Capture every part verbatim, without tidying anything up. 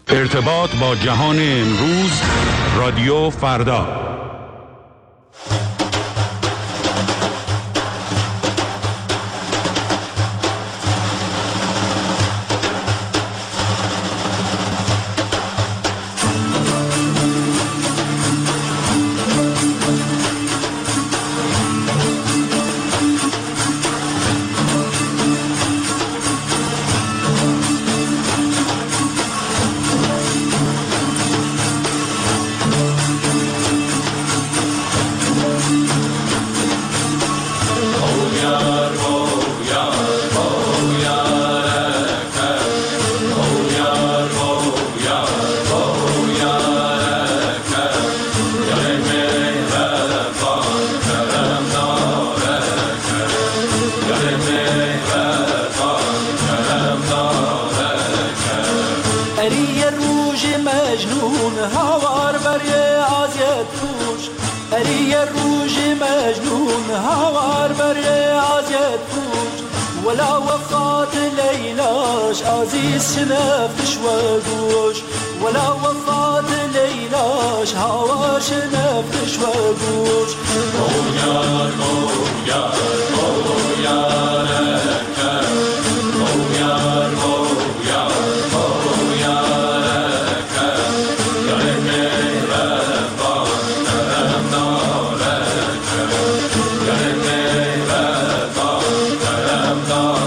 ارتباط با جهان امروز، رادیو فردا. عزيز شنفتش وقوش ولا وفات ليلاش هوا شنفتش وقوش مويار مويار مويار لك مويار مويار مويار لك يا المهربان كرمنا لك يا المهربان كرمنا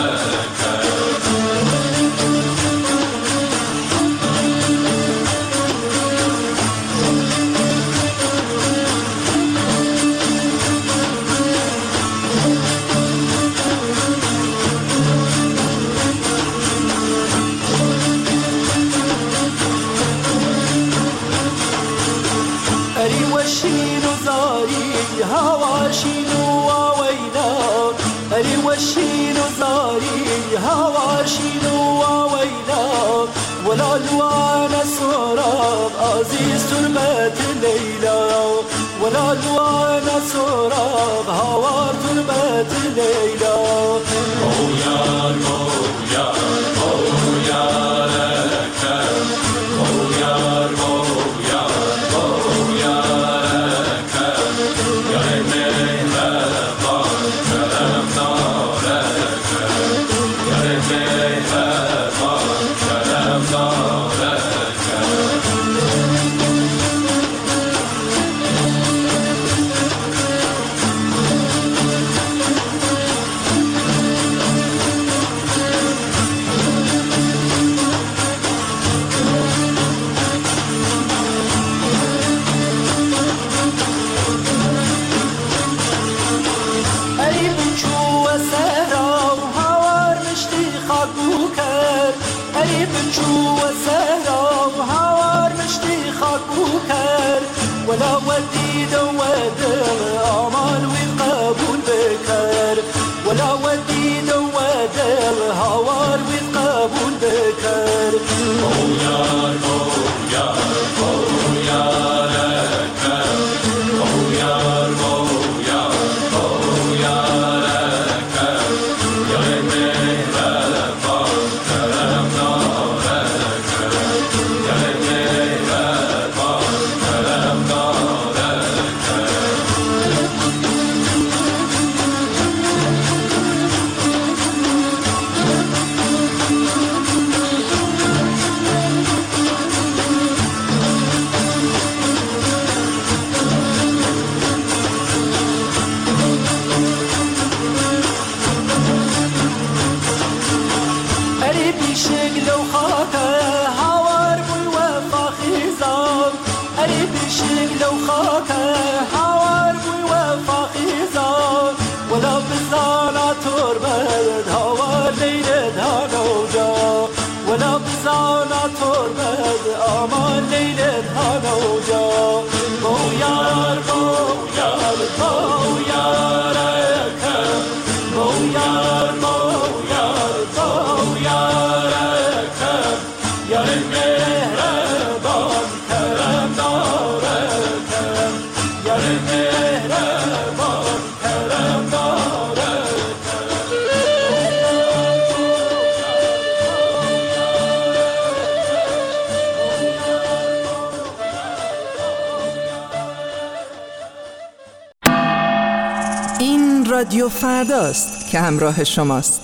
وشينو زاري هواشينو وويلا ولا لوانا سراب عزيز تربة ليلى ولا لوانا سراب هوا تربة ليلى مويار مويار مويار لك مويار مويار مويار لك يا المهربان كرمنا ولا ودي دواد الأعمال والقبول بكر ولا ودي دواد الهوار والقبول بكر مويار مويار مويار لك مويار مويار مويار لك يا المهربان كرمنا لك يا المهربان كرمنا لو خاكه حوار بوي وفا خيزان ولا بزانا تربد هوا ليلة هانوجا ولا بزانا تربد امان ليلة هانوجا مويار مويار مويار اكم مويار مويار مويار اكم يا المهربان كرم داركم يا المهربان كرم داركم رادیو فرداست که همراه شماست.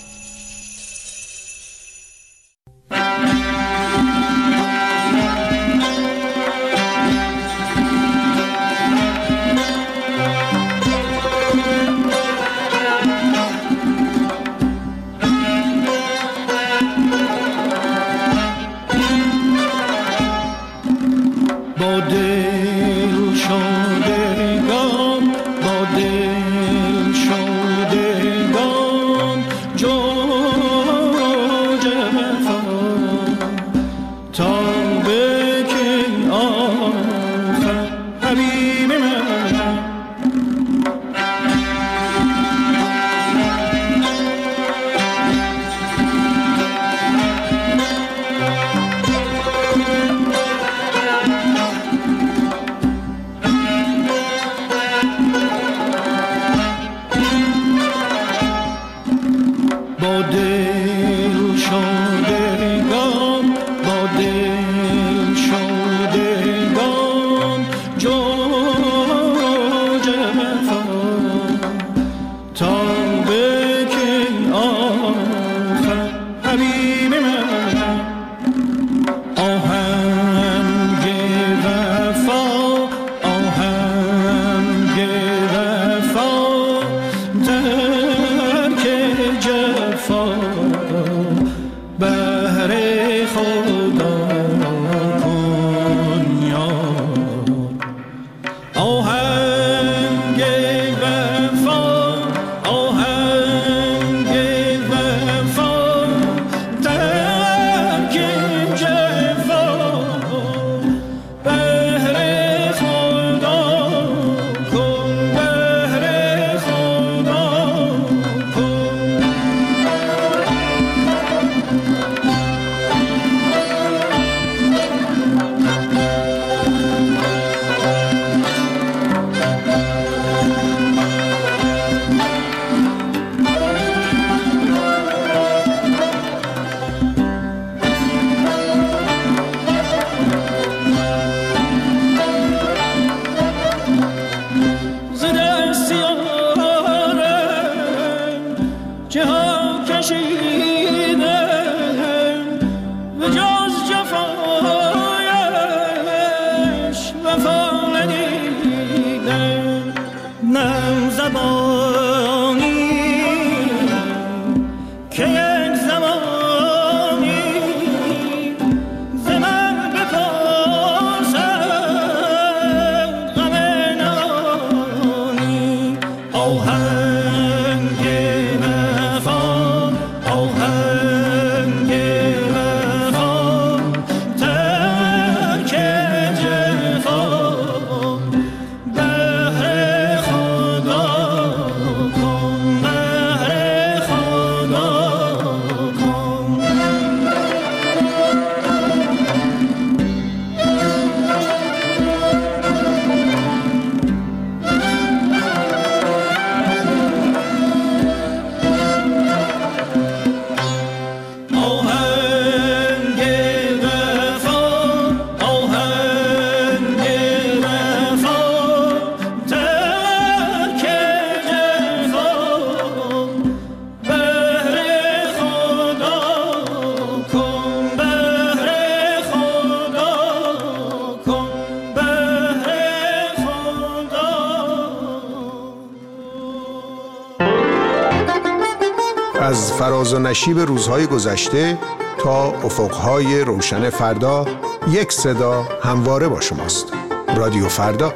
از فراز و نشیب روزهای گذشته تا افقهای روشن فردا، یک صدا همواره با شماست. رادیو فردا.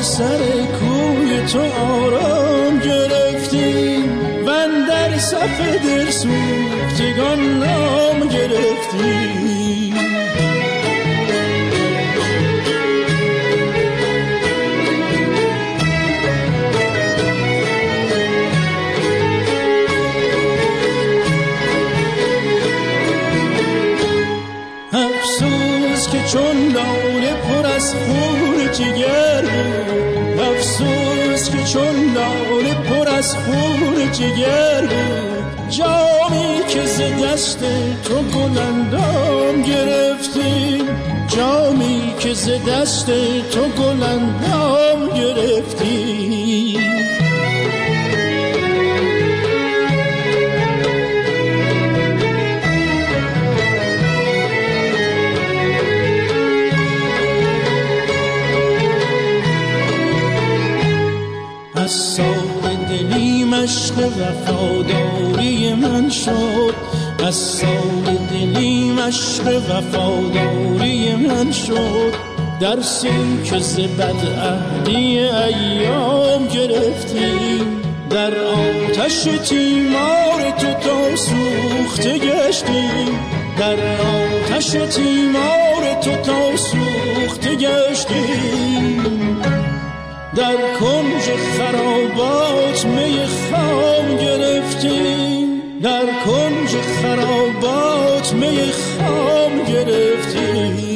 به سر کوی تو آرام گرفتیم و در صف دل سوختگان نام گرفتیم. افسوس که چون لاله پر از خون جگر بود، افسوس که چون لاله پر از خون جگر بود، جامی که ز دست تو گلندام گرفتیم، جامی که ز دست تو گلندام گرفتیم. از سال دلی مشق وفاداری من شد، از سال دلی مشق وفاداری من شد، درسی که ز بدعهدی ایام گرفتیم، در آتش تیمار تو تا سوخته گشتیم، در آتش تیمار تو تا سوخته گشتیم. در کنج خرابات می خام گرفتیم، در کنج خرابات می خام گرفتیم.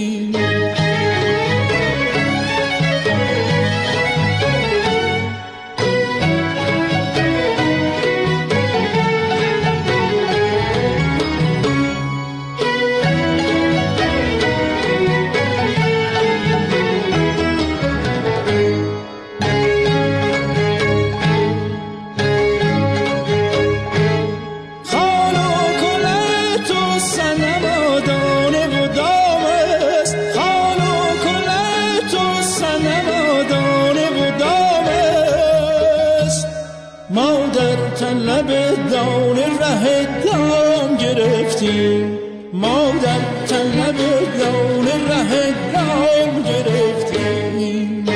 ما در طلب دان ره دام گرفتیم.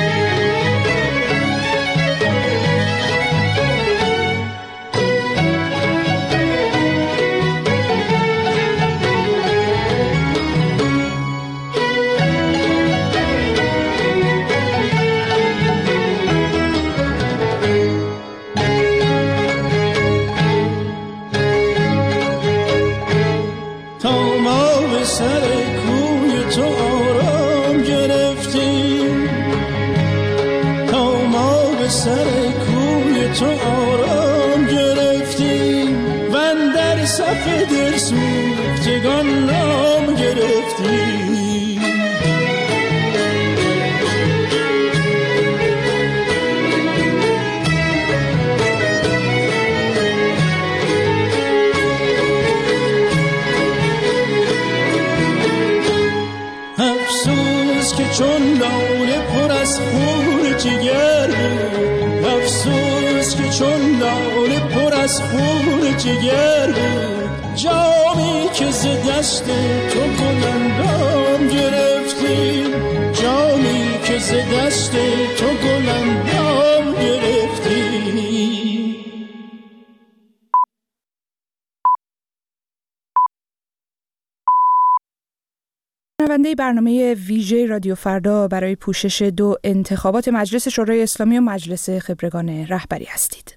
تو آرام گرفتیم و در صف دل سوختگان نام گرفتیم. افسوس که چون لاله پر از خون جگر بود، افسوس که چون لاله پر از خون جگر بود، جامی که ز دست تو گلندام گرفتیم، جامی که ز دست تو گلندام گرفتیم. شنونده برنامه ویژه رادیو فردا برای پوشش دو انتخابات مجلس شورای اسلامی و مجلس خبرگان رهبری هستید.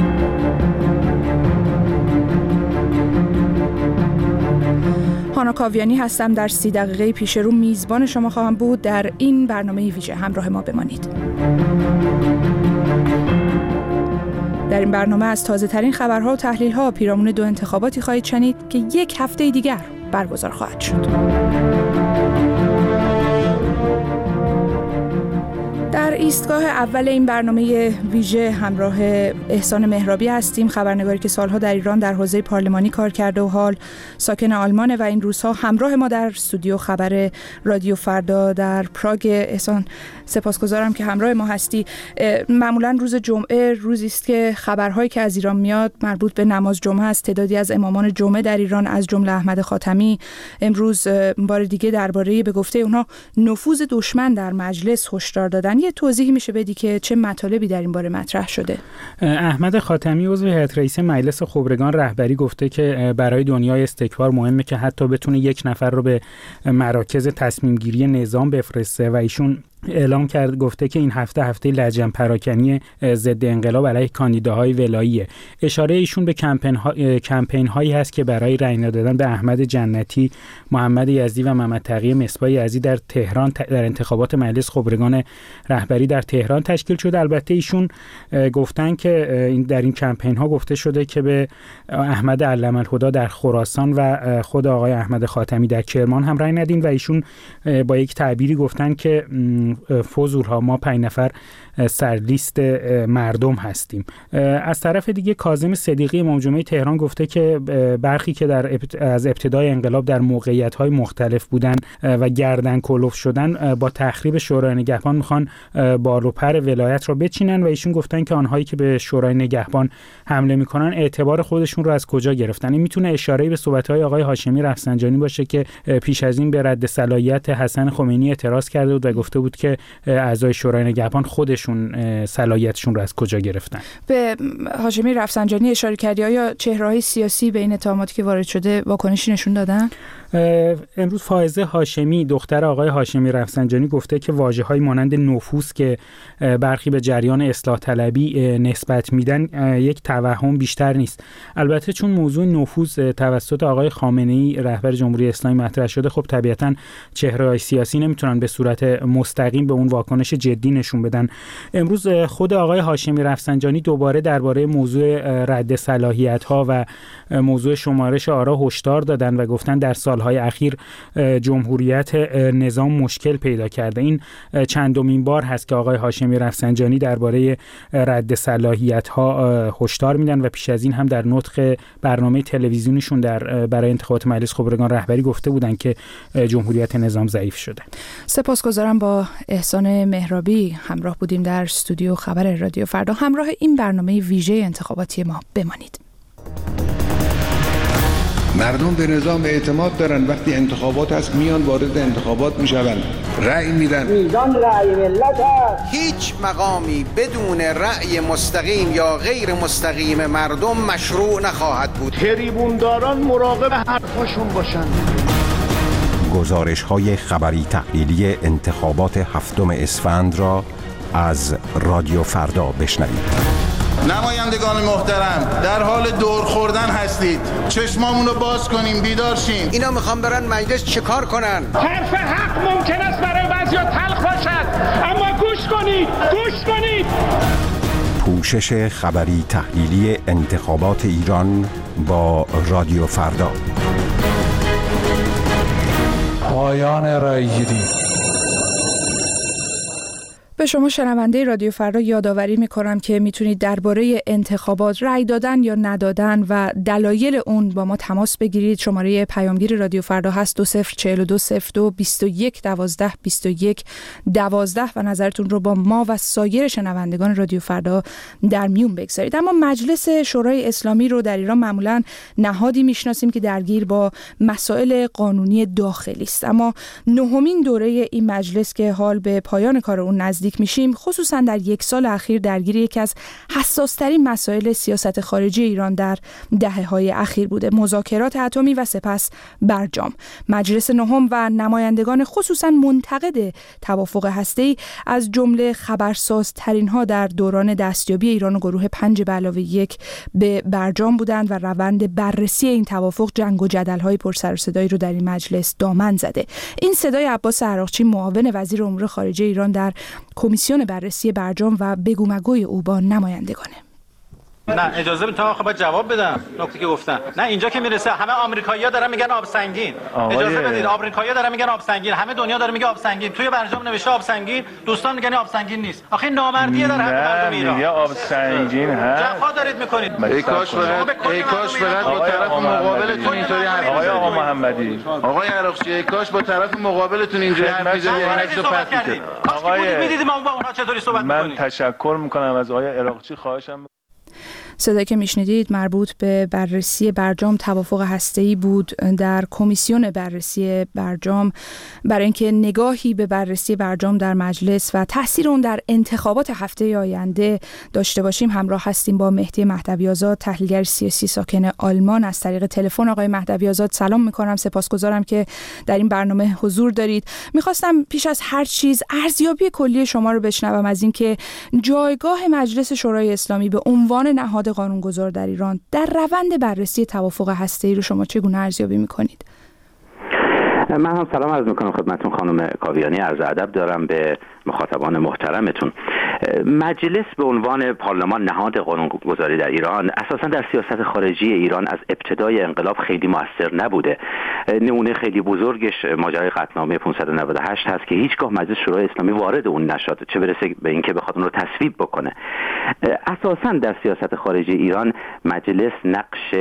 هانا کاویانی هستم. در سی دقیقه پیش رو میزبان شما خواهم بود. در این برنامه ویژه همراه ما بمانید. در این برنامه از تازه ترین خبرها و تحلیل ها پیرامون دو انتخاباتی خواهید شنید که یک هفته دیگر برگزار خواهد شد. در ایستگاه اول این برنامه ویژه همراه احسان مهرابی هستیم، خبرنگاری که سالها در ایران در حوزه پارلمانی کار کرده و حال ساکن آلمانه و این روزها همراه ما در استودیو خبر رادیو فردا در پراگ. احسان سپاسگزارم که همراه ما هستی. معمولا روز جمعه روزی است که خبرهایی که از ایران میاد مربوط به نماز جمعه است. تعدادی از امامان جمعه در ایران از جمله احمد خاتمی امروز بار دیگه درباره به گفته اونها نفوذ دشمن در مجلس هشدار دادن. یه توضیح توضیحی میشه بدی که چه مطالبی در این باره مطرح شده؟ احمد خاتمی عضو هیئت رئیسه مجلس خبرگان رهبری گفته که برای دنیای استکبار مهمه که حتی بتونه یک نفر رو به مراکز تصمیم گیری نظام بفرسته و ایشون اعلام کرد گفته که این هفته هفته لجن پراکنی ضد انقلاب علیه کاندیداهای ولاییه. اشاره ایشون به کمپین ها... کمپین هایی هست که برای رأی ندادن به احمد جنتی، محمد یزدی و محمد تقی مصباح یزدی در تهران در انتخابات مجلس خبرگان رهبری در تهران تشکیل شده. البته ایشون گفتن که این در این کمپین ها گفته شده که به احمد علم الهدی در خراسان و خود آقای احمد خاتمی در کرمان هم رأی ندین و ایشون با یک تعبیری گفتن که فوزورها ما پنج نفر سرلیست مردم هستیم. از طرف دیگه کاظم صدیقی امام جمعه تهران گفته که برخی که در از ابتدای انقلاب در موقعیت‌های مختلف بودن و گردن کلوف شدن با تخریب شورای نگهبان میخوان بال و پر ولایت را بچینن و ایشون گفتن که آنهایی که به شورای نگهبان حمله میکنن اعتبار خودشون رو از کجا گرفتن. این میتونه اشاره‌ای به صحبت‌های آقای هاشمی رفسنجانی باشه که پیش از این به رد صلاحیت حسن خمینی اعتراض کرده بود و گفته بود که اعضای شورای نگهبان خودشون صلاحیتشون رو از کجا گرفتن. به هاشمی رفسنجانی اشاره کردی، آیا چهره‌های سیاسی به این اتهاماتی که وارد شده واکنشی نشون دادن؟ امروز فائزه هاشمی دختر آقای هاشمی رفسنجانی گفته که واژه‌های مانند نفوذ که برخی به جریان اصلاح طلبی نسبت میدن یک توهم بیشتر نیست. البته چون موضوع نفوذ توسط آقای خامنه‌ای رهبر جمهوری اسلامی مطرح شده، خب طبیعتاً چهره‌های سیاسی نمیتونن به صورت مستقیم به اون واکنش جدی نشون بدن. امروز خود آقای هاشمی رفسنجانی دوباره درباره موضوع رد صلاحیت‌ها و موضوع شمارش آرا هشدار دادن و گفتن در سالهای اخیر جمهوریت نظام مشکل پیدا کرده. این چندمین بار هست که آقای هاشمی رفسنجانی درباره رد صلاحیت‌ها هشدار میدن و پیش از این هم در نطق برنامه تلویزیونیشون در برای انتخابات مجلس خبرگان رهبری گفته بودن که جمهوریت نظام ضعیف شده. سپاسگزارم. با احسان مهرابی همراه بودیم در استودیو خبر رادیو فردا. همراه این برنامه ویژه انتخاباتی ما بمانید. مردم به نظام اعتماد دارن، وقتی انتخابات هست میان وارد انتخابات میشوند، رأی میدن. میزان رأی ملت هست. هیچ مقامی بدون رأی مستقیم یا غیر مستقیم مردم مشروع نخواهد بود. تریبونداران مراقب حرفاشون باشن. گزارش‌های خبری تحلیلی انتخابات هفتم اسفند را از رادیو فردا بشنوید. نمایندگان محترم، در حال دور خوردن هستید. چشمامون رو باز کنیم، بیدار شیم. اینا میخوان برن مجلس چیکار کنن؟ حرف حق ممکن است برای بعضیا تلخ باشد، اما گوش کنید، گوش کنید. پوشش خبری تحلیلی انتخابات ایران با رادیو فردا. پایان رای‌گیری. به شما شنونده رادیو فردا یادآوری می‌کنم که میتونید درباره انتخابات، رأی دادن یا ندادن و دلایل اون با ما تماس بگیرید. شماره پیامگیر رادیو فردا هست دو صفر چهل و دو صفر دو بیست و یک دوازده بیست و یک دوازده و نظرتون رو با ما و سایر شنوندگان رادیو فردا در میون بگذارید. اما مجلس شورای اسلامی رو در ایران معمولاً نهادی میشناسیم که درگیر با مسائل قانونی داخلی است، اما نهمین دوره این مجلس که حال به پایان کار اون نزدیک میشیم، خصوصا در یک سال اخیر درگیر یکی از حساس‌ترین مسائل سیاست خارجی ایران در دهه‌های اخیر بوده: مذاکرات اتمی و سپس برجام. مجلس نهم و نمایندگان خصوصا منتقد توافق هسته‌ای از جمله خبرسازترین ها در دوران دستیابی ایران و گروه پنج به علاوه یک به برجام بودند و روند بررسی این توافق جنگ و جدل‌های پرسر و صدایی رو در این مجلس دامن زده. این صدای عباس عراقچی، معاون وزیر امور خارجه ایران در کمیسیون بررسی برجام و بگو مگوی او با نمایندگانه. نه اجازه بدید تا خب جواب بدم نکته که گفتن. نه اینجا که میرسه همه آمریکایی‌ها دارن میگن آب سنگین. اجازه بدید، آمریکایی‌ها دارن میگن آب سنگین، همه دنیا داره میگه آب سنگین. توی برجام نوشته آب سنگین، دوستان میگن آب سنگین نیست. آخه نامردیه در حق مردم ایران. میگه آب سنگین هست. جفا دارید میکنید. ای کاش فقط ای کاش فقط با طرف مقابلتون اینطوری حرف آقای آقا محمدی، آقای عراقچی، ای کاش با طرف مقابلتون اینجوری حرف می‌زدید، عکسو پرت می‌کردید. آقای می‌دیدید ما با اونها چطوری صحبت می‌کنیم. من تشکر می‌کنم از آقای عراقچی. خواهشم صدایی که میشنیدید مربوط به بررسی برجام توافق هسته‌ای بود در کمیسیون بررسی برجام، برای اینکه نگاهی به بررسی برجام در مجلس و تاثیر اون در انتخابات هفته آینده داشته باشیم. همراه هستیم با مهدی مهدوی‌آزاد، تحلیلگر سیاسی ساکن آلمان، از طریق تلفن. آقای مهدوی‌آزاد سلام میکنم، سپاسگزارم که در این برنامه حضور دارید. میخواستم پیش از هر چیز ارزیابی کلی شما رو بشنوم از اینکه جایگاه مجلس شورای اسلامی به عنوان نهاد قانونگذار در ایران در روند بررسی توافق هسته‌ای رو شما چگونه ارزیابی میکنید؟ من هم سلام عرض میکنم خدمتتون خانم کاویانی، عرض ادب دارم به مخاطبان محترمتون. مجلس به عنوان پارلمان نهاد قانونگذاری در ایران اساسا در سیاست خارجی ایران از ابتدای انقلاب خیلی موثر نبوده. نمونه خیلی بزرگش ماجرای قطعنامه پانصد و نود و هشت هست که هیچگاه مجلس شورای اسلامی وارد اون نشد، چه برسه به اینکه بخواد اون رو تصویب بکنه. اساسا در سیاست خارجی ایران مجلس نقش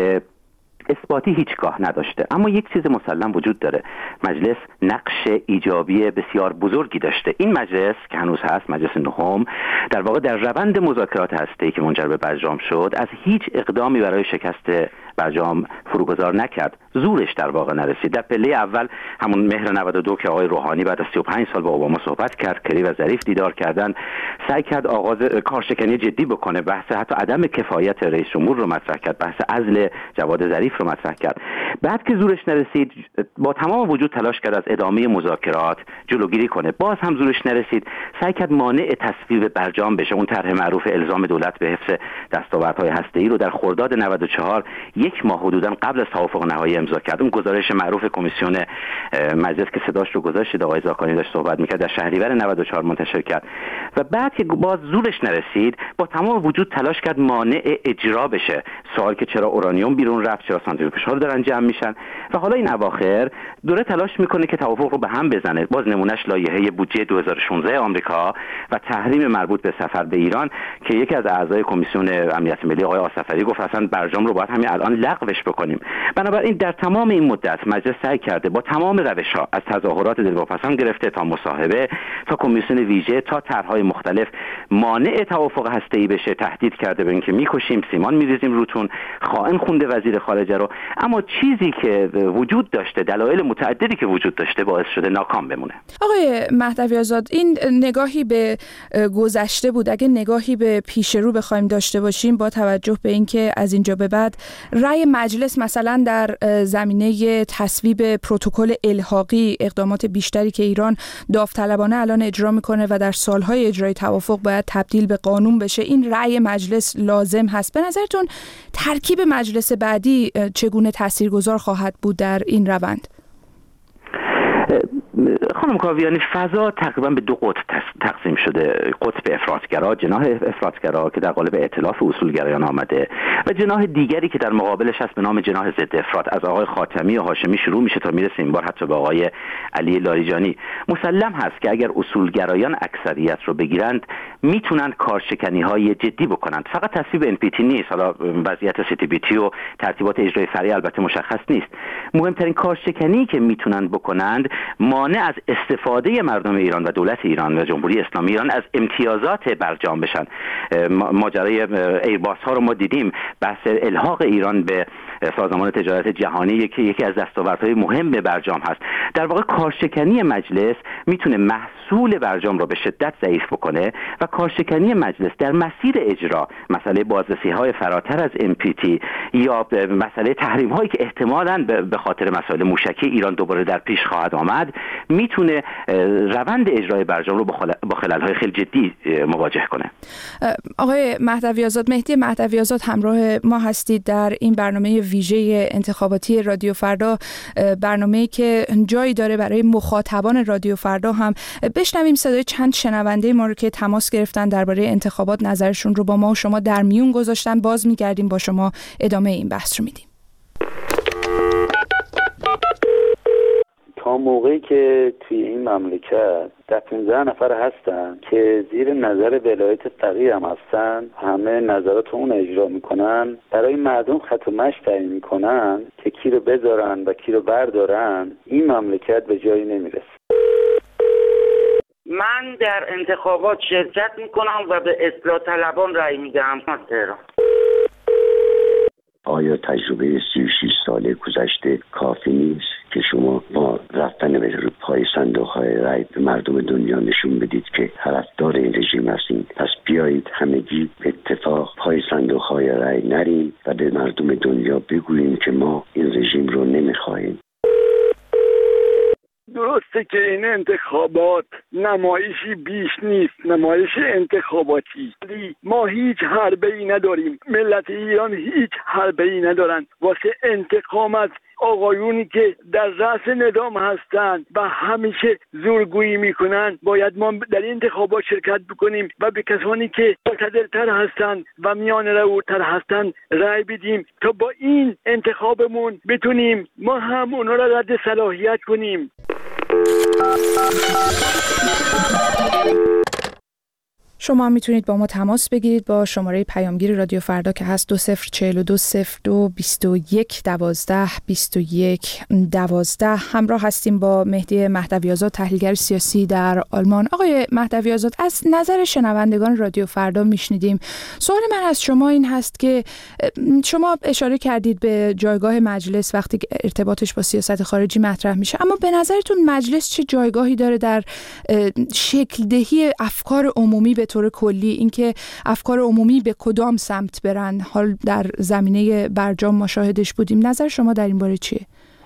اثباتی هیچگاه نداشته، اما یک چیز مسلم وجود داره، مجلس نقش ایجابی بسیار بزرگی داشته. این مجلس که هنوز هست، مجلس نهم، در واقع در روند مذاکرات هسته‌ای که منجر به برجام شد از هیچ اقدامی برای شکست برجام فروگذار نکرد، زورش در واقع نرسید. در پله اول همون مهر نود و دو که آقای روحانی بعد از سی و پنج سال با اوباما صحبت کرد، کری و ظریف دیدار کردن، سعی کرد آغاز کارشکنی جدی بکنه، بحث حتی عدم کفایت رئیس جمهور رو مطرح کرد، بحث عزل جواد ظریف رو مطرح کرد. بعد که زورش نرسید با تمام وجود تلاش کرد از ادامه مذاکرات جلوگیری کنه، باز هم زورش نرسید، سعی کرد مانع تصویب برجام بشه. اون طرح معروف الزام دولت به حفظ دستاوردهای هسته‌ای رو در خرداد نود و چهار یک ماه حدوداً قبل از توافق نهایی امضا کرد. اون گزارش معروف کمیسیون مجلس که صداش رو گذاشت آقای زاکانی داشت صحبت می‌کرد در شهریور نود و چهار منتشر کرد و بعد که باز زورش نرسید با تمام وجود تلاش کرد مانع اجرا بشه. سوال که چرا اورانیوم بیرون رفت، چرا سانتریفیوژها دارن جمع میشن و حالا این اواخر دوره تلاش میکنه که توافق رو به هم بزنه. باز نمونهش لایحه بودجه دو هزار و شانزده آمریکا و تحریم مربوط به سفر به ایران که یکی از اعضای کمیسیون امنیت ملی آقای آصفری گفت اصلا برجام رو باید همین الان لغوش بکنیم. بنابراین در تمام این مدت مجلس سعی کرده با تمام روش‌ها، از تظاهرات دلواپسان گرفته تا مصاحبه تا کمیسیون ویژه تا طرح‌های مختلف، مانع توافق هسته‌ای بشه. تهدید کرده به اینکه میکشیم، سیمان میریزیم روتون، خائن خونده وزیر خارجه رو، اما چیزی که وجود داشته، دلایل متعددی که وجود داشته باعث شده ناکام بمونه. آقای مهدوی‌آزاد، این نگاهی به گذشته بود. اگه نگاهی به پیش رو بخوایم داشته باشیم با توجه به اینکه از اینجا به بعد رأی مجلس مثلا در زمینه تصویب پروتکل الحاقی، اقدامات بیشتری که ایران داوطلبانه الان اجرا میکنه و در سالهای اجرای توافق باید تبدیل به قانون بشه، این رأی مجلس لازم هست. به نظرتون ترکیب مجلس بعدی چگونه تاثیرگذار خواهد بود در این روند؟ خانم کاویانی، فضا تقریبا به دو قطب تقسیم شده. قطب افراطگرا، جناح افراطگرا که در قالب ائتلاف اصولگرایان آمده و جناح دیگری که در مقابلش هست به نام جناح ضد افراط، از آقای خاتمی و هاشمی شروع میشه تا میرسه این بار حتی به آقای علی لاریجانی. مسلم هست که اگر اصولگرایان اکثریت رو بگیرند میتونن کارشکنی‌های جدی بکنند. فقط تصویب ان پی تی نیست، حالا وضعیت سی تی بی تی و ترتیبات اجرایی فرعی البته مشخص نیست. مهمترین کارشکنی که میتونن بکنند مانع از استفاده مردم ایران و دولت ایران و جمهوری اسلامی ایران از امتیازات برجام بشن. ماجرای ایرباس ها رو ما دیدیم، بحث الحاق ایران به سازمان تجارت جهانی یکی یکی از دستاوردهای مهم برجام هست. در واقع کارشکنی مجلس میتونه محصول برجام رو به شدت ضعیف بکنه و کارشکنی مجلس در مسیر اجرا، مسئله بازرسی های فراتر از ام پی تی یا مسئله تحریم هایی که احتمالاً به خاطر مسائل موشکی ایران دوباره در پیش خواهد آمد، میتونه روند اجرای برجام رو با خلل های خیلی جدی مواجه کنه. آقای مهدوی‌آزاد، مهدی مهدوی‌آزاد همراه ما هستید در این برنامه ویژه انتخاباتی رادیو فردا، برنامه‌ای که جایی داره برای مخاطبان رادیو فردا هم بشنویم صدای چند شنونده ما رو که تماس گرفتن درباره انتخابات، نظرشون رو با ما و شما در میون گذاشتن. باز می‌گردیم با شما ادامه این بحث رو میدیم. تا موقعی که توی این مملکت ده پونزده نفر هستن که زیر نظر ولایت فقیه هم هستن، همه نظرات اون اجرا میکنن، برای مردم خط و مشی تعیین میکنن که کی رو بذارن و کی رو بردارن، این مملکت به جایی نمیرسه. من در انتخابات شرکت میکنم و به اصلاح طلبان رأی میدم. تهران آیا تجربه سی و شش ساله گذشته کافی نیست که شما با رفتن به پای صندوق‌های رای به مردم دنیا نشون بدید که طرفدار این رژیم هستید؟ پس بیایید همگی به اتفاق پای صندوق‌های رای نریم و به مردم دنیا بگوییم که ما این رژیم رو نمی‌خواهیم. درسته که این انتخابات نمایشی بیش نیست، نمایش انتخاباتی. ما هیچ حربه‌ای نداریم، ملت ایران هیچ حربه‌ای ندارن واسه انتقام از آقایونی که در رأس نظام هستند و همیشه زورگویی میکنن. باید ما در این انتخابات شرکت بکنیم و به کسانی که معتدل‌تر هستند و میان روتر هستند رأی بدیم تا با این انتخابمون بتونیم ما هم اونا را رد صلاحیت کنیم. شما میتونید با ما تماس بگیرید با شماره پیامگیر رادیو فردا که هست دو صفر چهل و دو صفر دو بیست و یک دوازده بیست و یک دوازده. همراه هستیم با مهدی مهدوی آزاد، تحلیلگر سیاسی در آلمان. آقای مهدوی آزاد، از نظر شنوندگان رادیو فردا میشنیدیم. سوال من از شما این هست که شما اشاره کردید به جایگاه مجلس وقتی ارتباطش با سیاست خارجی مطرح میشه، اما به نظرتون مجلس چه جایگاهی داره در شکل دهی افکار عمومی به طور کلی، اینکه افکار عمومی به کدام سمت برن؟ حال در زمینه برجام ما شاهدش بودیم. نظر شما در این باره چیه؟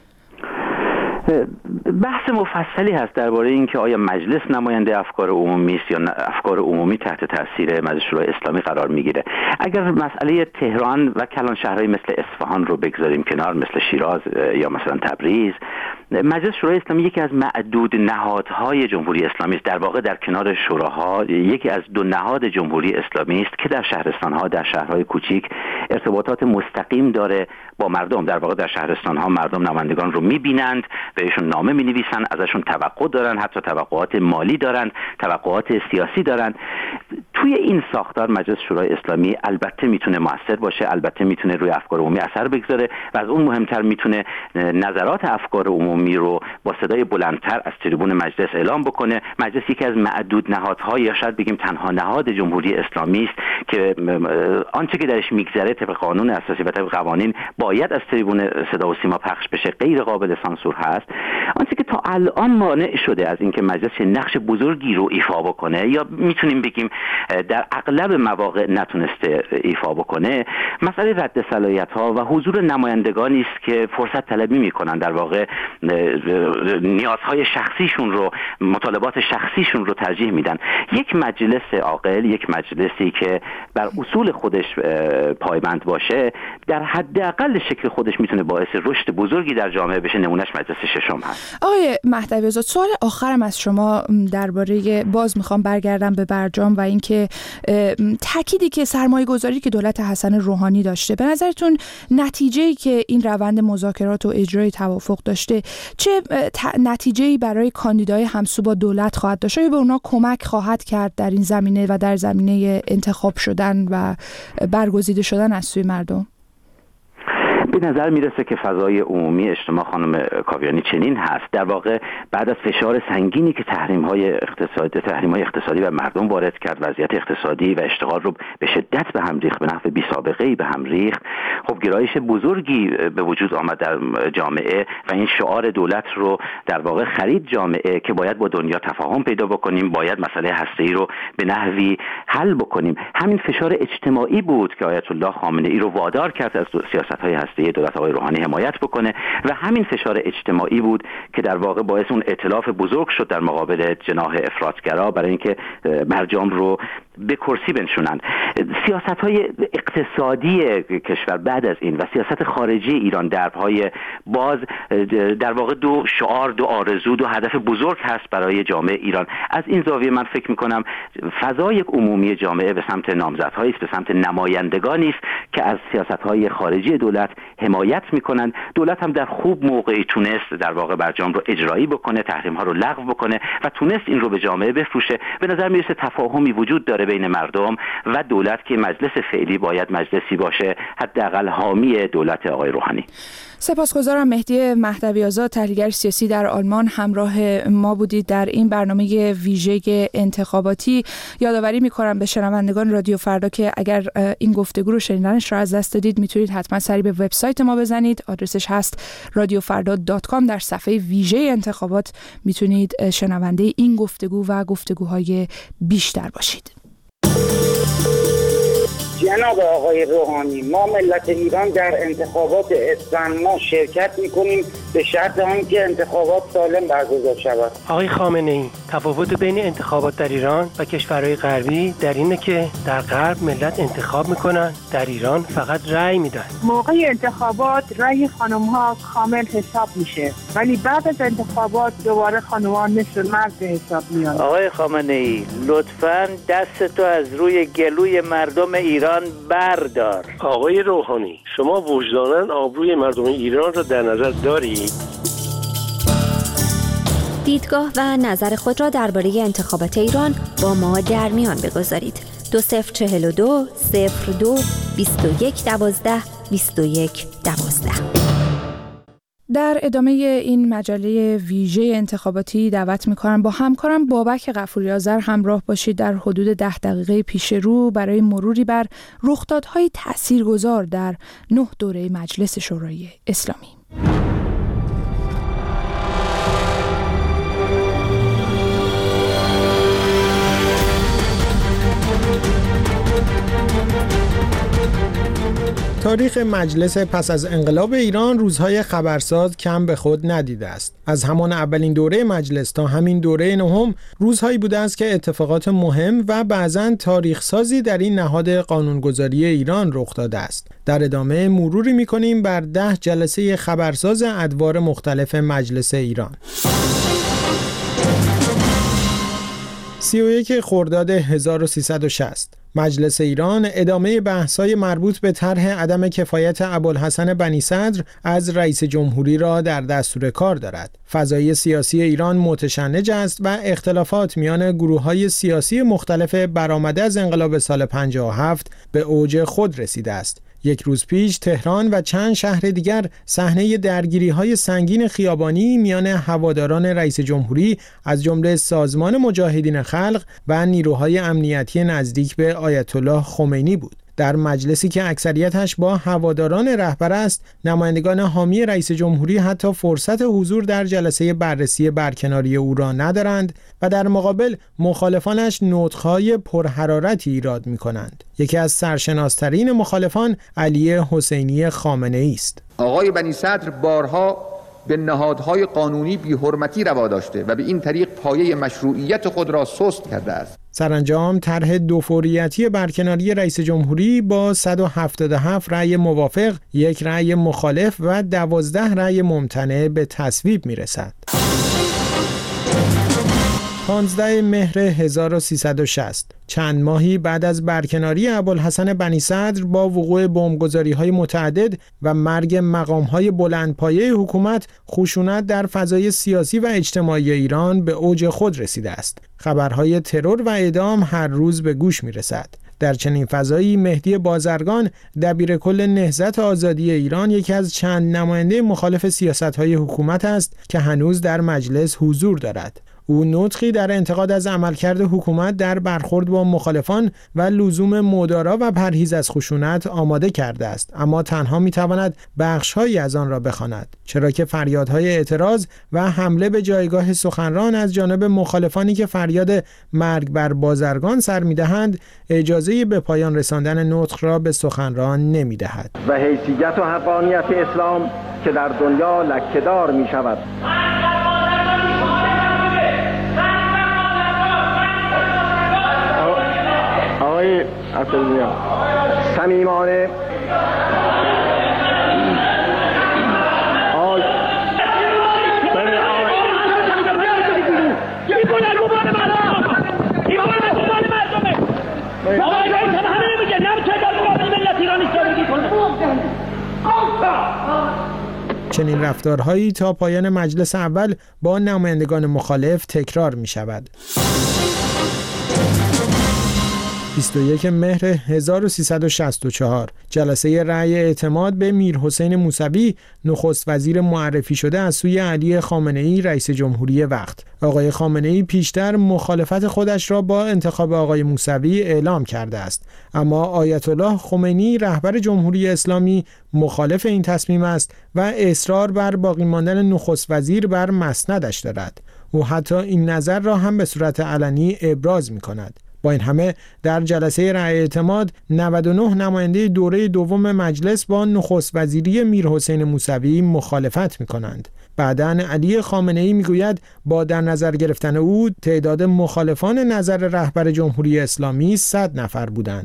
بحث مفصلی هست درباره اینکه آیا مجلس نماینده افکار عمومی است یا افکار عمومی تحت تاثیر مجلس شورای اسلامی قرار میگیره. اگر مسئله تهران و کلان شهرهای مثل اصفهان رو بگذاریم کنار، مثل شیراز یا مثلا تبریز، مجلس شورای اسلامی یکی از معدود نهادهای جمهوری اسلامی است. در واقع در کنار شوراها یکی از دو نهاد جمهوری اسلامی است که در شهرستانها، در شهرهای کوچیک ارتباطات مستقیم داره با مردم. در واقع در شهرستانها مردم نمایندگان رو میبینند، بهشون نامه مینویسن، ازشون توقع دارن، حتی توقعات مالی دارن، توقعات سیاسی دارن. توی این ساختار مجلس شورای اسلامی البته میتونه مؤثر باشه، البته میتونه روی افکار عمومی اثر بگذاره و از اون مهمتر میتونه نظرات افکار عمومی رو با صدای بلندتر از تریبون مجلس اعلام بکنه. مجلس یکی از معدود نهادها یا شاید بگیم تنها نهاد جمهوری اسلامی است که آنچه که درش میگذره طبق قانون اساسی و طبق قوانین باید از تریبون صدا و سیما پخش بشه، غیر قابل سانسور هست. آنچه که تا الان مانع شده از اینکه مجلس نقش بزرگی رو ایفا بکنه یا میتونیم بگیم در اغلب مواقع نتونسته ایفا بکنه، مسئله رد صلاحیت‌ها و حضور نمایندگانی است که فرصت طلبی میکنن، در واقع نیازهای شخصیشون رو، مطالبات شخصیشون رو ترجیح میدن. یک مجلس عاقل، یک مجلسی که بر اصول خودش پایبند باشه، در حداقل شکل خودش میتونه باعث رشد بزرگی در جامعه بشه. نمونهش مجلس ششم هست. آقای مهدوی آزاد، سوال آخرم از شما درباره، باز میخوام برگردم به برجام و اینکه تأکیدی که سرمایه گذاری که دولت حسن روحانی داشته، به نظرتون نتیجه‌ای که این روند مذاکرات و اجرای توافق داشته چه نتیجه‌ای برای کاندیدای همسو با دولت خواهد داشت؟ آیا به اونا کمک خواهد کرد در این زمینه و در زمینه انتخاب شدن و برگزیده شدن از سوی مردم؟ به نظر میرسه که فضای عمومی اجتماع خانم کاویانی چنین هست. در واقع بعد از فشار سنگینی که تحریم‌های اقتصادی تحریم‌های اقتصادی بر مردم وارد کرد، وضعیت اقتصادی و اشتغال رو به شدت به هم ریخت، به نحو بی سابقه‌ای به هم ریخت. خب گرایش بزرگی به وجود آمد در جامعه و این شعار دولت رو در واقع خرید جامعه که باید با دنیا تفاهم پیدا بکنیم، باید مسئله هسته‌ای رو به نحوی حل بکنیم. همین فشار اجتماعی بود که آیت الله خامنه‌ای رو وادار کرد از سیاست‌های هسته‌ای دولت آقای روحانی حمایت بکنه و همین فشار اجتماعی بود که در واقع باعث اون ائتلاف بزرگ شد در مقابل جناح افراطگرا برای اینکه برجام رو به کرسی بنشونند. سیاست‌های اقتصادی کشور بعد از این و سیاست خارجی ایران درپای باز در واقع دو شعار، دو آرزو، دو هدف بزرگ هست برای جامعه ایران. از این زاویه من فکر می‌کنم فضای عمومی جامعه به سمت نامزدهایی است، به سمت نمایندگانی است که از سیاست‌های خارجی دولت حمایت می‌کنند. دولت هم در خوب موقعی تونست در واقع برجام رو اجرایی بکنه، تحریم‌ها رو لغو بکنه و تونست این رو به جامعه بفروشه. به نظر میرسه تفاهمی وجود داره داره بین مردم و دولت که مجلس فعلی باید مجلسی باشه حداقل حامی دولت آقای روحانی. سپاسگزارم. مهدی مهدوی آزاد، تحلیلگر سیاسی در آلمان، همراه ما بودید در این برنامه ویژه انتخاباتی. یادآوری می‌کنم به شنوندگان رادیو فردا که اگر این گفتگو رو شنیدنش را از دست دادید میتونید حتما سری به وبسایت ما بزنید. آدرسش هست رادیو فردا دات کام. در صفحه ویژه انتخابات میتونید شنونده این گفتگو و گفتگوهای بیشتر باشید. جناب آقای روحانی، ما ملت ایران در انتخابات اسفند ما شرکت میکنیم به شرط آنکه انتخابات سالم برگزار شود. آقای خامنه‌ای، تفاوت بین انتخابات در ایران و کشورهای غربی در اینه که در غرب ملت انتخاب میکنن، در ایران فقط رأی میدن. موقع انتخابات رأی خانم‌ها کامل حساب میشه، ولی بعد از انتخابات دوباره خانم‌ها مثل مرد به حساب میان. آقای خامنه‌ای، لطفاً دستتو از روی گلوی مردم ایران بردار. آقای روحانی، شما وجداناً آبروی مردم ایران را در نظر دارید؟ دیدگاه و نظر خود را درباره انتخابات ایران با ما در میان بگذارید. دو صفر چهل و دو صفر دو بیست و یک دوازده بیست و یک دوازده. در ادامه این مجله ویژه انتخاباتی دعوت می‌کنم با همکارم بابک غفوری آذر همراه باشید در حدود ده دقیقه پیش رو برای مروری بر رخدادهای تاثیرگذار در نه دوره مجلس شورای اسلامی. تاریخ مجلس پس از انقلاب ایران روزهای خبرساز کم به خود ندیده است. از همان اولین دوره مجلس تا همین دوره نهم روزهایی بوده است که اتفاقات مهم و بعضاً تاریخ سازی در این نهاد قانونگذاری ایران رخ داده است. در ادامه مروری می‌کنیم بر ده جلسه خبرساز ادوار مختلف مجلس ایران. سی و یک خرداد هزار و سیصد و شصت مجلس ایران ادامه بحث‌های مربوط به طرح عدم کفایت ابوالحسن بنی صدر از رئیس جمهوری را در دستور کار دارد. فضای سیاسی ایران متشنج است و اختلافات میان گروه‌های سیاسی مختلف برآمده از انقلاب سال پنجاه و هفت به اوج خود رسیده است. یک روز پیش تهران و چند شهر دیگر صحنه درگیری‌های سنگین خیابانی میان هواداران رئیس جمهوری از جمله سازمان مجاهدین خلق و نیروهای امنیتی نزدیک به آیت الله خمینی بود. در مجلسی که اکثریتش با هواداران رهبر است، نمایندگان حامی رئیس جمهوری حتی فرصت حضور در جلسه بررسی برکناری او را ندارند و در مقابل مخالفانش نطق‌های پرحرارتی ایراد می‌کنند. یکی از سرشناسترین مخالفان علی حسینی خامنه‌ای است. آقای بنی صدر بارها به نهادهای قانونی بی‌حرمتی روا داشته و به این طریق پایه مشروعیت خود را سست کرده است. سرانجام طرح دوفوریتی برکناری رئیس جمهوری با صد و هفتاد و هفت رأی موافق، یک رأی مخالف و دوازده رأی ممتنع به تصویب می‌رسد. پانزده مهر هزار و سیصد و شصت چند ماهی بعد از برکناری ابوالحسن بنی صدر با وقوع بمبگذاری‌های متعدد و مرگ مقام‌های بلندپایه حکومت، خشونت در فضای سیاسی و اجتماعی ایران به اوج خود رسیده است. خبرهای ترور و اعدام هر روز به گوش می‌رسد. در چنین فضایی مهدی بازرگان دبیرکل نهضت آزادی ایران یکی از چند نماینده مخالف سیاست‌های حکومت است که هنوز در مجلس حضور دارد. او نطقی در انتقاد از عملکرد حکومت در برخورد با مخالفان و لزوم مدارا و پرهیز از خشونت آماده کرده است، اما تنها میتواند بخش‌هایی از آن را بخواند، چرا که فریادهای اعتراض و حمله به جایگاه سخنران از جانب مخالفانی که فریاد مرگ بر بازرگان سر میدهند اجازه به پایان رساندن نطق را به سخنران نمیدهد. و حیثیت و حقانیت اسلام که در دنیا لکه‌دار میشود. آقای عطیه صمیمانه آی چنین رفتارهایی تا پایان مجلس اول با نمایندگان مخالف تکرار می شود. بیست و یک مهر هزار و سیصد و شصت و چهار جلسه رأی اعتماد به میرحسین موسوی نخست وزیر معرفی شده از سوی علی خامنه‌ای رئیس جمهوری وقت. آقای خامنه‌ای پیشتر مخالفت خودش را با انتخاب آقای موسوی اعلام کرده است، اما آیت الله خمینی رهبر جمهوری اسلامی مخالف این تصمیم است و اصرار بر باقی ماندن نخست وزیر بر مسندش دارد. او حتی این نظر را هم به صورت علنی ابراز می‌کند. با این همه در جلسه رأی اعتماد نود و نه نماینده دوره دوم مجلس با نخست وزیری میرحسین موسوی مخالفت می‌کنند. بعداً علی خامنه‌ای میگوید با در نظر گرفتن او تعداد مخالفان نظر رهبر جمهوری اسلامی صد نفر بودند.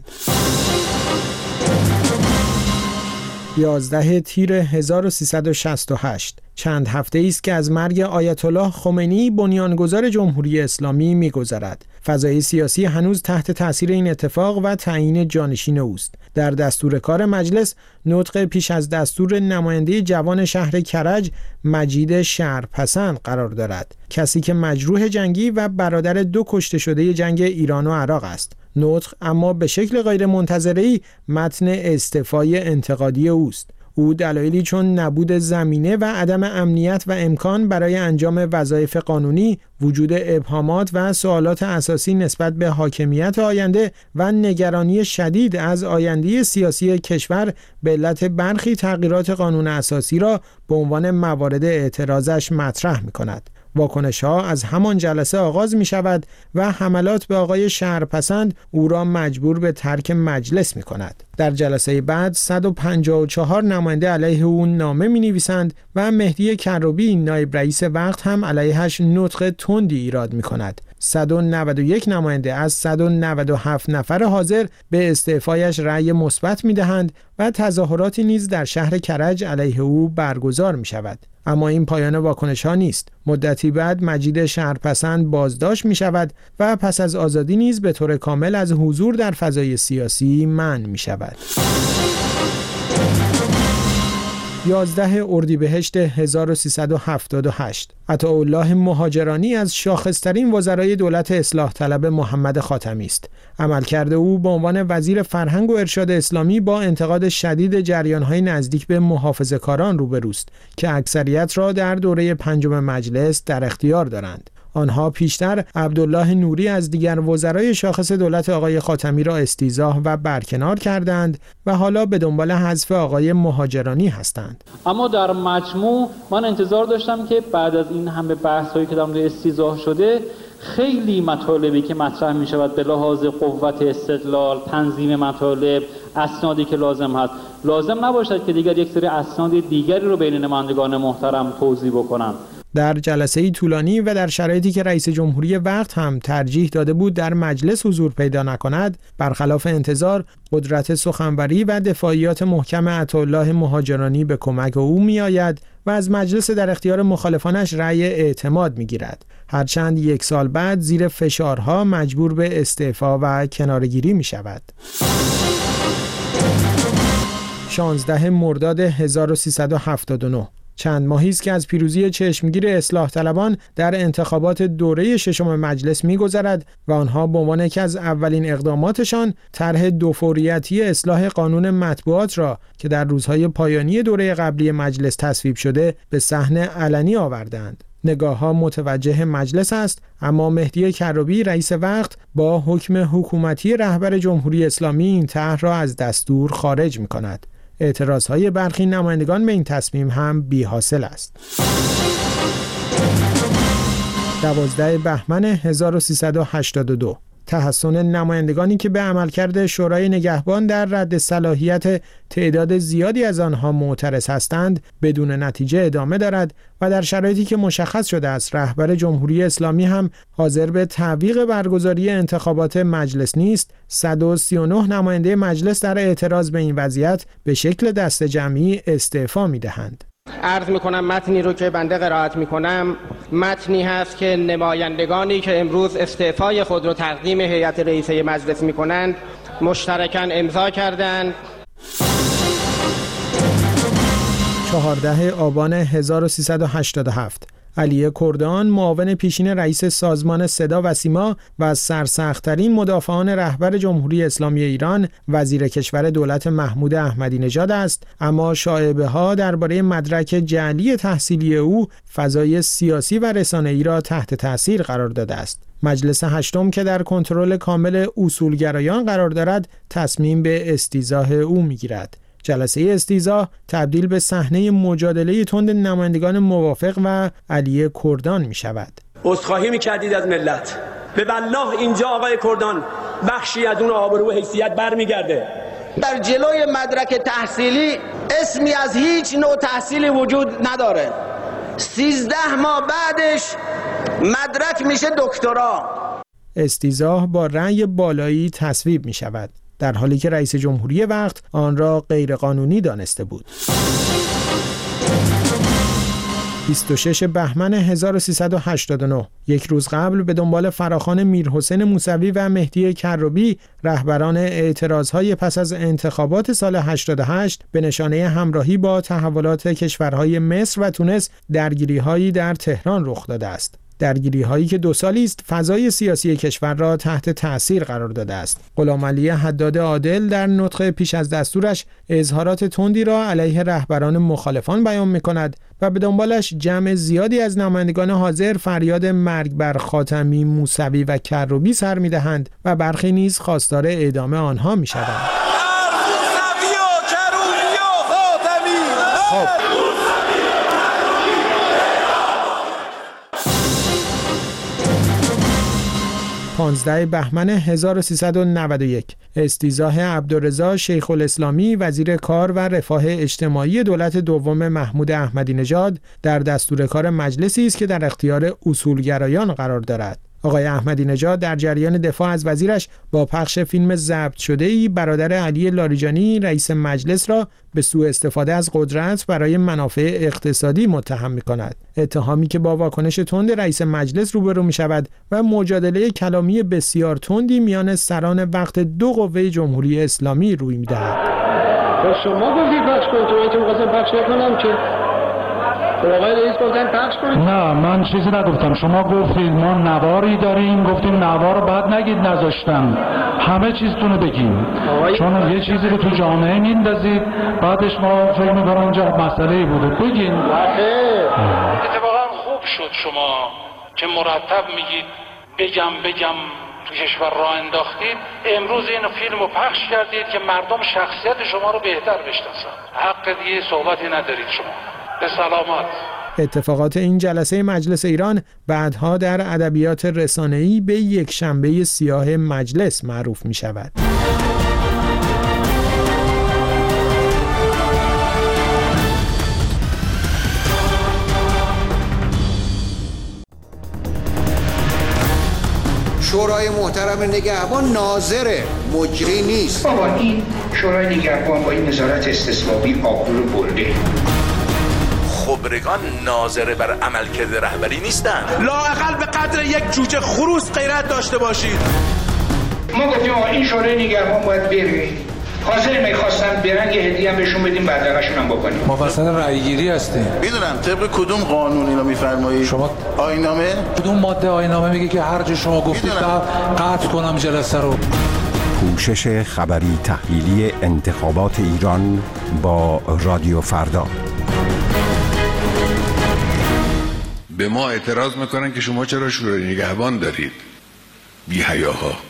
یازده تیر هزار و سیصد و شصت و هشت چند هفته است که از مرگ آیت الله خمینی بنیانگذار جمهوری اسلامی می‌گذرد. فضای سیاسی هنوز تحت تاثیر این اتفاق و تعیین جانشین اوست. در دستور کار مجلس نطق پیش از دستور نماینده جوان شهر کرج مجید شهرپسند قرار دارد، کسی که مجروح جنگی و برادر دو کشته شده جنگ ایران و عراق است. نطق اما به شکل غیر منتظره‌ای متن استعفای انتقادی اوست. او دلایلی چون نبود زمینه و عدم امنیت و امکان برای انجام وظایف قانونی، وجود ابهامات و سوالات اساسی نسبت به حاکمیت آینده و نگرانی شدید از آینده سیاسی کشور به علت برخی تغییرات قانون اساسی را به عنوان موارد اعتراضش مطرح می‌کند. واکنش‌ها از همان جلسه آغاز می شود و حملات به آقای شهرپسند او را مجبور به ترک مجلس می کند. در جلسه بعد صد و پنجاه و چهار نماینده علیه او نامه می نویسند و مهدی کروبی نایب رئیس وقت هم علیهش نطق تندی ایراد می کند. صد و نود و یک نماینده از صد و نود و هفت نفر حاضر به استعفایش رأی مثبت می دهند و تظاهراتی نیز در شهر کرج علیه او برگزار می شود. اما این پایان واکنش ها نیست. مدتی بعد مجید شهرپسند بازداشت می شود و پس از آزادی نیز به طور کامل از حضور در فضای سیاسی منع می شود. یازده اردیبهشت هزار و سیصد و هفتاد و هشت عطاالله مهاجرانی از شاخص‌ترین وزرای دولت اصلاح طلب محمد خاتمی است. عملکرد او به عنوان وزیر فرهنگ و ارشاد اسلامی با انتقاد شدید جریان‌های نزدیک به محافظه‌کاران روبروست که اکثریت را در دوره پنجم مجلس در اختیار دارند. آنها پیشتر عبدالله نوری از دیگر وزرای شاخص دولت آقای خاتمی را استیضاح و برکنار کردند و حالا به دنبال حذف آقای مهاجرانی هستند. اما در مجموع من انتظار داشتم که بعد از این همه بحث‌هایی که در مورد استیضاح شده، خیلی مطالبی که مطرح می شود به لحاظ قوت استدلال، تنظیم مطالب، اسنادی که لازم هست، لازم نباشد که دیگر یک سری اسناد دیگری رو بین نمایندگان محترم توضیح بکنم. در جلسه طولانی و در شرایطی که رئیس جمهوری وقت هم ترجیح داده بود در مجلس حضور پیدا نکند، برخلاف انتظار قدرت سخنوری و دفاعیات محکم عطاالله مهاجرانی به کمک او می آید و از مجلس در اختیار مخالفانش رأی اعتماد می گیرد. هرچند یک سال بعد زیر فشارها مجبور به استعفا و کنارگیری می شود. شانزده مرداد هزار و سیصد و هفتاد و نه چند ماهی است که از پیروزی چشمگیر اصلاح طلبان در انتخابات دوره ششم مجلس می‌گذرد و آنها به عنوان یکی از اولین اقداماتشان طرح دوفوریتی اصلاح قانون مطبوعات را که در روزهای پایانی دوره قبلی مجلس تصویب شده به صحنه علنی آوردند. نگاه‌ها متوجه مجلس است، اما مهدی کروبی رئیس وقت با حکم حکومتی رهبر جمهوری اسلامی این طرح را از دستور خارج می‌کند. اعتراضهای برخی نمایندگان به این تصمیم هم بی حاصل است. دوازده بهمن هزار و سیصد و هشتاد و دو تحسن نمایندگانی که به عملکرد شورای نگهبان در رد صلاحیت تعداد زیادی از آنها معترض هستند بدون نتیجه ادامه دارد و در شرایطی که مشخص شده است رهبر جمهوری اسلامی هم حاضر به تعویق برگزاری انتخابات مجلس نیست، صد و سی و نه نماینده مجلس در اعتراض به این وضعیت به شکل دست جمعی استعفا می‌دهند. عرض میکنم متنی رو که بنده قرائت میکنم متنی هست که نمایندگانی که امروز استعفای خود رو تقدیم هیئت رئیسه مجلس میکنند مشترکاً امضا کردند. چهاردهم آبان هزار و سیصد و هشتاد و هفت علی کردان، معاون پیشین رئیس سازمان صدا و سیما و از سرسخت‌ترین مدافعان رهبر جمهوری اسلامی ایران، وزیر کشور دولت محمود احمدی نژاد است، اما شایعه‌ها درباره مدرک جعلی تحصیلی او فضای سیاسی و رسانه‌ای را تحت تأثیر قرار داده است. مجلس هشتم که در کنترل کامل اصولگرایان قرار دارد، تصمیم به استیضاح او می‌گیرد. جلسه استیضاح تبدیل به صحنه مجادله تند نمایندگان موافق و علی کردان می شود. عذرخواهی می‌کردید از ملت. به والله اینجا آقای کردان بخشی از اون آبرو و حیثیت برمیگرده. در جلوی مدرک تحصیلی اسمی از هیچ نوع تحصیلی وجود نداره. سیزده ماه بعدش مدرک میشه دکترا. استیضاح با رأی بالایی تصویب می شود، در حالی که رئیس جمهوری وقت آن را غیرقانونی دانسته بود. بیست و ششم بهمن هزار و سیصد و هشتاد و نه، یک روز قبل به دنبال فراخوان میرحسین موسوی و مهدی کروبی، رهبران اعتراضهای پس از انتخابات سال هشتاد و هشت به نشانه همراهی با تحولات کشورهای مصر و تونس، درگیری‌هایی در تهران رخ داده است. درگیری هایی که دو سالی است فضای سیاسی کشور را تحت تأثیر قرار داده است. غلامعلی حداد عادل در نطق پیش از دستورش اظهارات تندی را علیه رهبران مخالفان بیان می‌کند و به دنبالش جمع زیادی از نمایندگان حاضر فریاد مرگ بر خاتمی، موسوی و کروبی سر می‌دهند و برخی نیز خواستار اعدام آنها می‌شوند. پانزدهم بهمن هزار و سیصد و نود و یک، استیضاح عبدالرضا شیخ الاسلامی وزیر کار و رفاه اجتماعی دولت دوم محمود احمدی نژاد در دستور کار مجلسی است که در اختیار اصولگرایان قرار دارد. آقای احمدی نژاد در جریان دفاع از وزیرش با پخش فیلم ضبط شده‌ای برادر علی لاریجانی رئیس مجلس را به سوء استفاده از قدرت برای منافع اقتصادی متهم می‌کند. اتهامی که با واکنش تند رئیس مجلس روبرو می‌شود و مجادله کلامی بسیار تندی میان سران وقت دو قوه جمهوری اسلامی روی می‌دهد. شما گفتید پخش کنید، تو می‌خواستم پخش کنم که آقای رئیس گفتن پخش کنید. نه من چیزی نگفتم، شما گفتید ما نواری داریم، گفتیم نوار بعد نگید نذاشتم، همه چیزتون رو بگیم، چون یه چیزی رو تو جامعه میندازید بعدش ما فکر می‌کنم اونجا مسئله‌ای بوده بگین. اتفاقا خوب شد شما که مرتب میگید بگم بگم تو کشور راه انداختید، امروز این فیلم رو پخش کردید که مردم شخصیت شما رو بهتر بشناسن. حق دیگه صحبتی ندارید شما. به سلامت. اتفاقات این جلسه مجلس ایران بعدها در ادبیات رسانه‌ای به یک شنبه سیاه مجلس معروف می شود. شورای محترم نگهبان ناظره، مجری نیست. بابا این شورای نگهبان با این نظارت استثبابی آبرو برده. خبرگان ناظر بر عملکرد رهبری نیستند. لااقل به قدر یک جوجه خروس غیرت داشته باشید. ما گفتیم آقا این شورای نگهبان باید بره. حاضر میخواستن برن یه هدیه هم بهشون بدیم بدرقشون هم بکنیم. ما وسط رأیگیری هستیم. میدونم طبق کدوم قانون اینو میفرمایید؟ شما آیین‌نامه؟ کدوم ماده آیین‌نامه میگه که هر جا شما گفتید قطع کنم جلسه رو؟ پوشش خبری تحلیلی انتخابات ایران با رادیو فردا. به ما اعتراض میکنن که شما چرا شورای نگهبان دارید؟ بی حیاها.